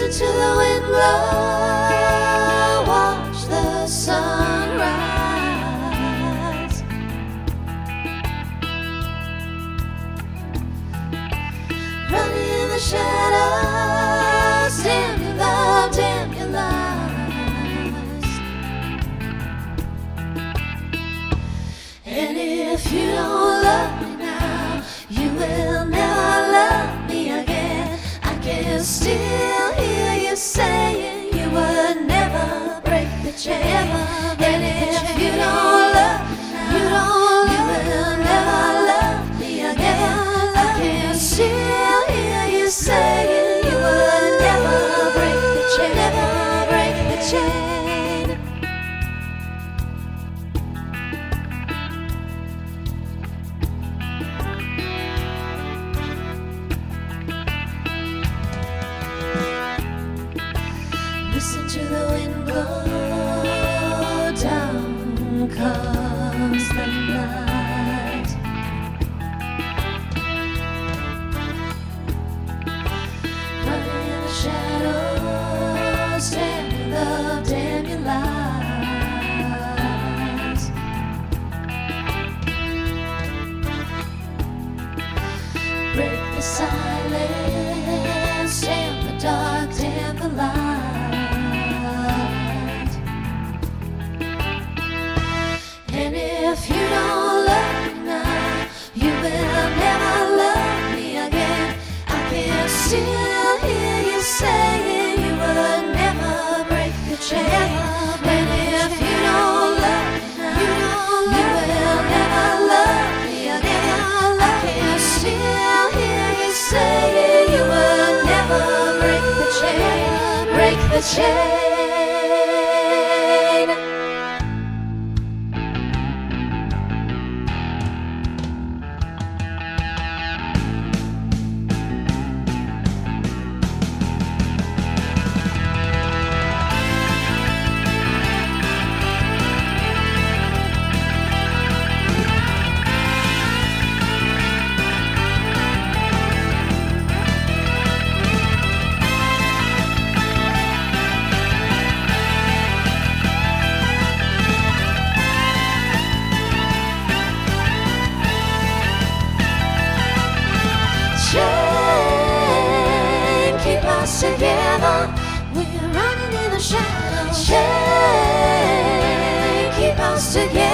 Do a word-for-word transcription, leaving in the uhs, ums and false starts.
Listen to the wind blow, watch the sun rise. Running in the shadows, dim your love, dim your lies. And if you don't love me now, you will never love me again. I can still hear you saying you would never break the chain. And if you don't love me now, you don't you will never love me again. I can still hear you saying you would never break the chain, never break the chain. Listen to the wind blow, down comes the night. Running in the shadows, damn your love, damn your lies. Break the silence, damn the dark, damn the light. And if you don't love me now, you will never love me again. I can still hear you saying you would never break the chain. And if you don't love me now, you, you will never love me again. I can still hear you saying you would never break the chain, break the chain. Chain, keep us together. We're running in the shadows. Chain, keep us together.